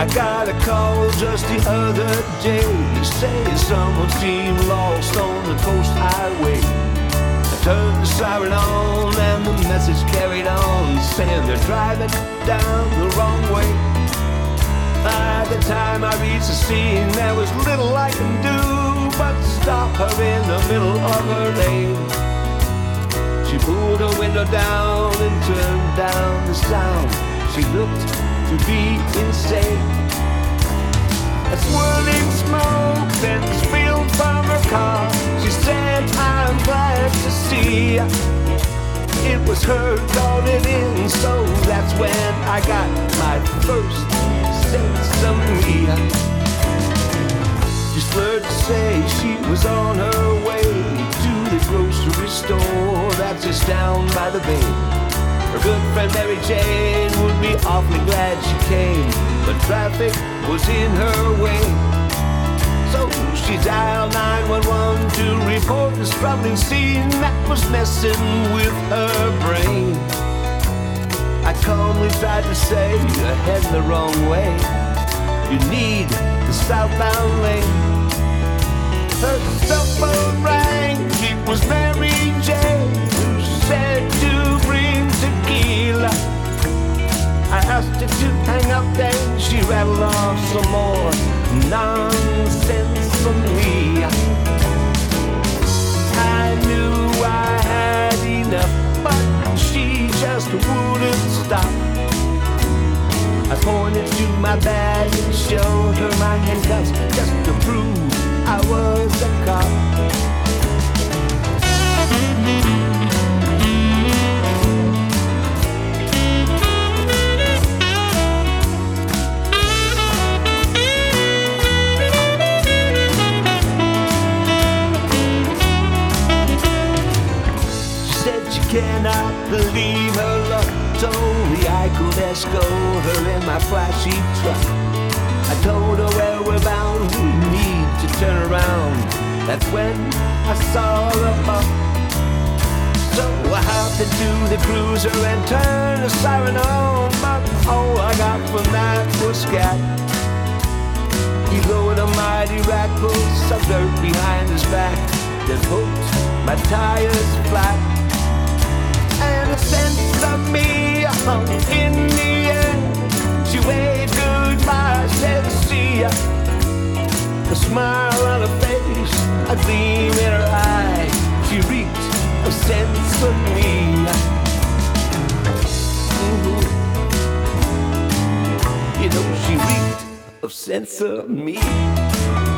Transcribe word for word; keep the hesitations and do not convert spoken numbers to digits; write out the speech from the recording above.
I got a call just the other day saying someone seemed lost on the coast highway. I turned the siren on and the message carried on saying they're driving down the wrong way. By the time I reached the scene, there was little I can do but stop her in the middle of her lane. She pulled her window down and turned down the sound. She looked to be insane. A swirling smoke then spilled from her car. She said, I'm glad to see ya. It was her calling in, so that's when I got my first sense of me. She slurred to say she was on her way to the grocery store that's just down by the bay. Her good friend Mary Jane would be awfully glad she came, but traffic was in her way. So she dialed nine one one to report this troubling scene that was messing with her brain. I calmly tried to say, you're heading the wrong way. You need the southbound lane. Her cell phone rang, it was Mary Jane, who said to bring tequila. I asked her to hang up, then she rattled off some more nonsense from me. I knew I had enough, but she just wouldn't stop. I pointed to my bag and showed her my handcuffs just to prove I was a cop. Cannot believe her luck. Told me I could escort her in my flashy truck. I told her where we're bound, we need to turn around. That's when I saw her up. So I hopped into the cruiser and turned the siren on, but all I got from that was scat. He lowered a mighty rat, pulled some dirt behind his back, then poked my tires flat. And a sense of me hung in the air. She waved goodbye, said see ya. A smile on her face, a gleam in her eye. She reeked a sense of me. Mm-hmm. You know she reeked a sense of me.